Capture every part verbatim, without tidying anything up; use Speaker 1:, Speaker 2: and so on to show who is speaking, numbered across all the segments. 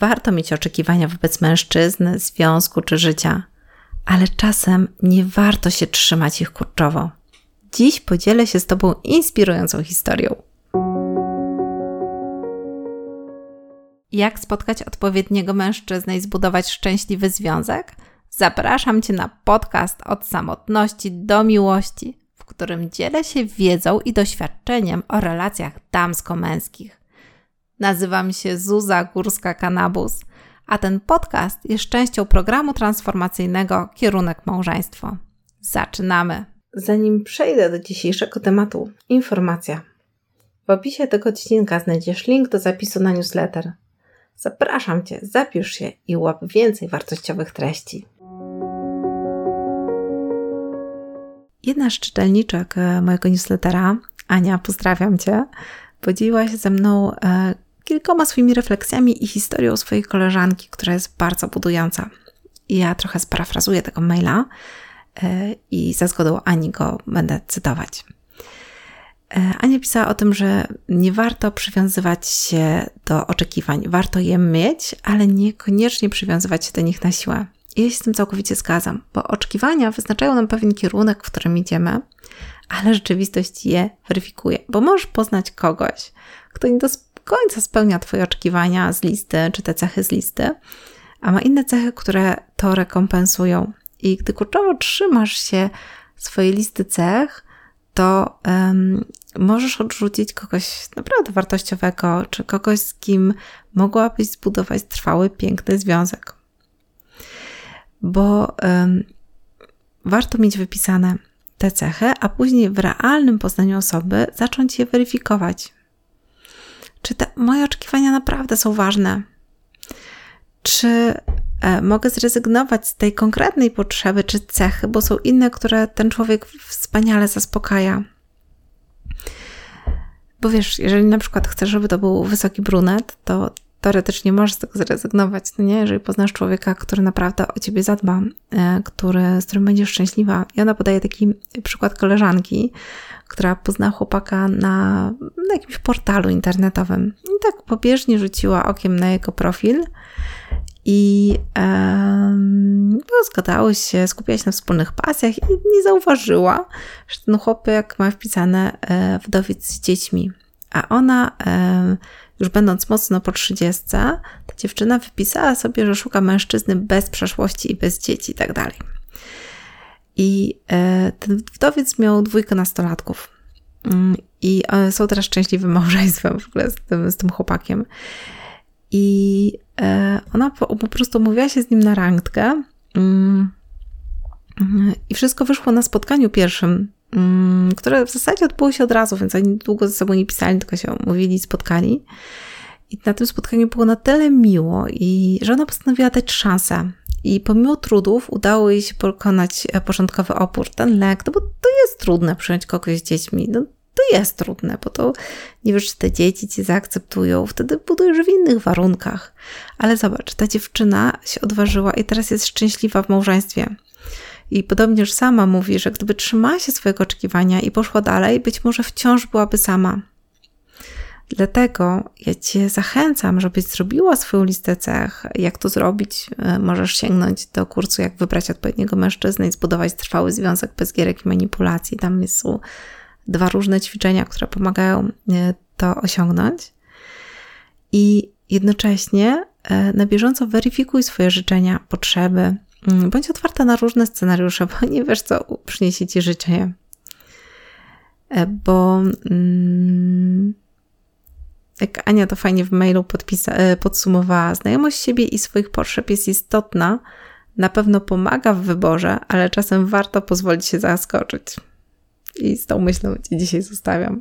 Speaker 1: warto mieć oczekiwania wobec mężczyzny, związku czy życia, ale czasem nie warto się trzymać ich kurczowo. Dziś podzielę się z Tobą inspirującą historią. Jak spotkać odpowiedniego mężczyznę i zbudować szczęśliwy związek? Zapraszam Cię na podcast Od samotności do miłości, w którym dzielę się wiedzą i doświadczeniem o relacjach damsko-męskich. Nazywam się Zuza Górska-Kanabus, a ten podcast jest częścią programu transformacyjnego Kierunek Małżeństwo. Zaczynamy! Zanim przejdę do dzisiejszego tematu, informacja. W opisie tego odcinka znajdziesz link do zapisu na newsletter. Zapraszam Cię, zapisz się i łap więcej wartościowych treści. Jedna z czytelniczek mojego newslettera, Ania, pozdrawiam Cię, podzieliła się ze mną e, kilkoma swoimi refleksjami i historią swojej koleżanki, która jest bardzo budująca. I ja trochę sparafrazuję tego maila e, i za zgodą Ani go będę cytować. E, Ania pisała o tym, że nie warto przywiązywać się do oczekiwań. Warto je mieć, ale niekoniecznie przywiązywać się do nich na siłę. I ja się z tym całkowicie zgadzam, bo oczekiwania wyznaczają nam pewien kierunek, w którym idziemy, ale rzeczywistość je weryfikuje, bo możesz poznać kogoś, kto nie do końca spełnia Twoje oczekiwania z listy, czy te cechy z listy, a ma inne cechy, które to rekompensują. I gdy kurczowo trzymasz się swojej listy cech, to um, możesz odrzucić kogoś naprawdę wartościowego, czy kogoś, z kim mogłabyś zbudować trwały, piękny związek. Bo um, warto mieć wypisane te cechy, a później w realnym poznaniu osoby zacząć je weryfikować. Czy te moje oczekiwania naprawdę są ważne? Czy e, mogę zrezygnować z tej konkretnej potrzeby czy cechy, bo są inne, które ten człowiek wspaniale zaspokaja? Bo wiesz, jeżeli na przykład chcesz, żeby to był wysoki brunet, to teoretycznie możesz z tego zrezygnować, no nie? Jeżeli poznasz człowieka, który naprawdę o ciebie zadba, e, który, z którym będziesz szczęśliwa. I ona podaje taki przykład koleżanki, która poznała chłopaka na, na jakimś portalu internetowym. I tak pobieżnie rzuciła okiem na jego profil i e, zgadały się, skupiała się na wspólnych pasjach i nie zauważyła, że ten chłopak ma wpisane e, wdowiec z dziećmi. A ona, e, już będąc mocno po trzydziestce, ta dziewczyna wypisała sobie, że szuka mężczyzny bez przeszłości i bez dzieci i tak dalej. I e, ten wdowiec miał dwójkę nastolatków. I e, są teraz szczęśliwym małżeństwem w ogóle z tym, z tym chłopakiem. I e, ona po, po prostu umówiła się z nim na randkę. Mm, I wszystko wyszło na spotkaniu pierwszym, które w zasadzie odbyło się od razu, więc oni długo ze sobą nie pisali, tylko się umówili, spotkali. I na tym spotkaniu było na tyle miło, i że ona postanowiła dać szansę. I pomimo trudów udało jej się pokonać początkowy opór, ten lęk, no bo to jest trudne przyjąć kogoś z dziećmi. No to jest trudne, bo to nie wiesz, czy te dzieci cię zaakceptują. Wtedy budujesz w innych warunkach. Ale zobacz, ta dziewczyna się odważyła i teraz jest szczęśliwa w małżeństwie. I podobnież sama mówi, że gdyby trzymała się swojego oczekiwania i poszła dalej, być może wciąż byłaby sama. Dlatego ja Cię zachęcam, żebyś zrobiła swoją listę cech. Jak to zrobić? Możesz sięgnąć do kursu Jak wybrać odpowiedniego mężczyznę i zbudować trwały związek bez gierek i manipulacji. Tam są dwa różne ćwiczenia, które pomagają to osiągnąć. I jednocześnie na bieżąco weryfikuj swoje życzenia, potrzeby. Bądź otwarta na różne scenariusze, bo nie wiesz, co przyniesie Ci życie. Bo mm, jak Ania to fajnie w mailu podpisa- podsumowała, znajomość siebie i swoich potrzeb jest istotna, na pewno pomaga w wyborze, ale czasem warto pozwolić się zaskoczyć. I z tą myślą Cię dzisiaj zostawiam.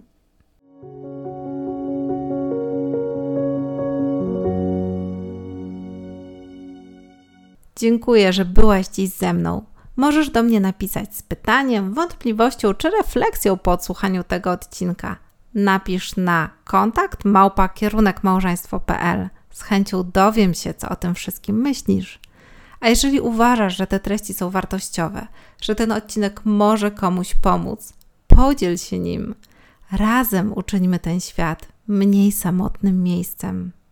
Speaker 1: Dziękuję, że byłaś dziś ze mną. Możesz do mnie napisać z pytaniem, wątpliwością czy refleksją po odsłuchaniu tego odcinka. Napisz na kontakt małpa kierunek małżeństwo kropka p l. Z chęcią dowiem się, co o tym wszystkim myślisz. A jeżeli uważasz, że te treści są wartościowe, że ten odcinek może komuś pomóc, podziel się nim. Razem uczyńmy ten świat mniej samotnym miejscem.